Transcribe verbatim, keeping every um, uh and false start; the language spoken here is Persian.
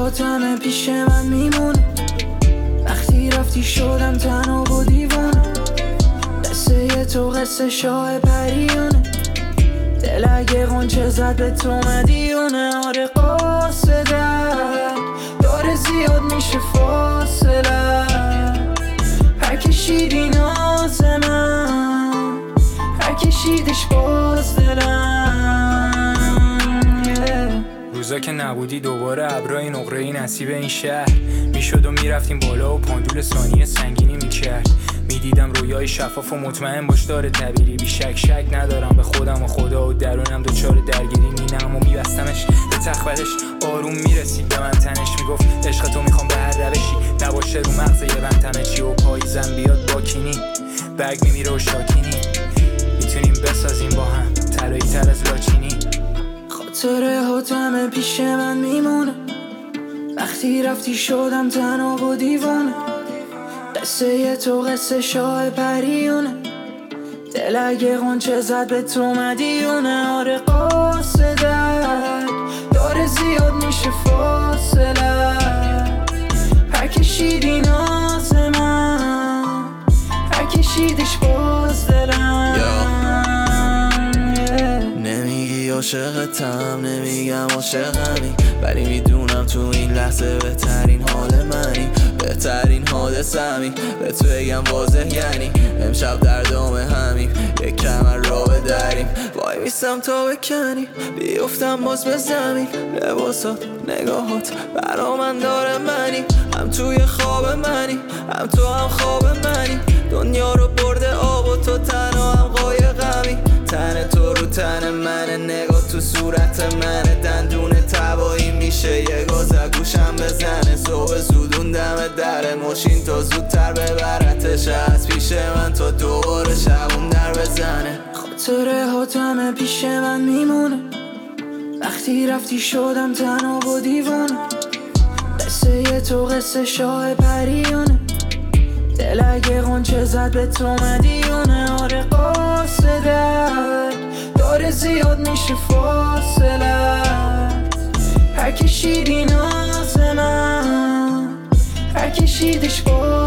هاتمه پیش من میمونه، وقتی رفتی شدم تنها و دیوانه. قصه تو قصه شاه پریونه، دل اگه غنچه زد به تو مدیونه. آره قاصدن داره زیاد میشه فاصله، هر کشیدی ناز من، هر کشیدش باز دلم. yeah. روزا که نبودی دوباره ابرای نقره‌ای نصیب این شهر میشد و میرفتیم بالا و پاندول ثانیه سنگینی میکرد. میدیدم رویای شفاف و مطمئن باش داره تعبیری، بی شک شک ندارم به خودم و خدا و درونم دوچار درگیری. مینم و میبستمش به تخبرش، آروم میرسید به من تنش، میگفت عشق تو میخوام به هر روشی نباشه رو مغز یه بنتمه چی، و پاییزم بیاد با کینی برگ میمیره و شاکینی، میتونیم بسازیم با هم طلایی تر از لاچینی. خاطره هاتمه پیش من میمونه، وقتی رفتی شدم تنها و دیوانه. قصه تو قصه شاه پریونه، دل اگه غنچه زد به تو مدیونه. آره قاصدن داره زیاد میشه فاصله، هر کشیدی ناز من، هر کشیدش باز دلم. نمیگی عاشقتم، نمیگم عاشقمی، ولی میدونم تو این لحظه بهترین حال منی، بهترین حادثمی. به تو بگم واضح یعنی امشب در دام همیم، یک کمر را بدریم، وای میستم تا بکنی بیفتم باز به زمین. لباسات نگاهات برا من داره منی، هم توی خواب منی هم تو هم خواب منی. دنیا رو برده آب و تو تنها هم قایقمی، تن تو رو تن منه، نگاه تو صورت منه، دندون تبایی میشه یه گازه گوشم بزنه. صبح زودون دم در ماشین تا زودتر ببرتش از پیش من تا دوباره شبون در بزنه. خاطره هاتمه پیش من میمونه، وقتی رفتی شدم تنها و دیوانه. قصه تو قصه شاه پریونه، دل اگه غنچه زد به تو مدیونه. آره قاصدن داره زیاد میشه فاصله، هر کشیدی ناز من، هر کشیدش باز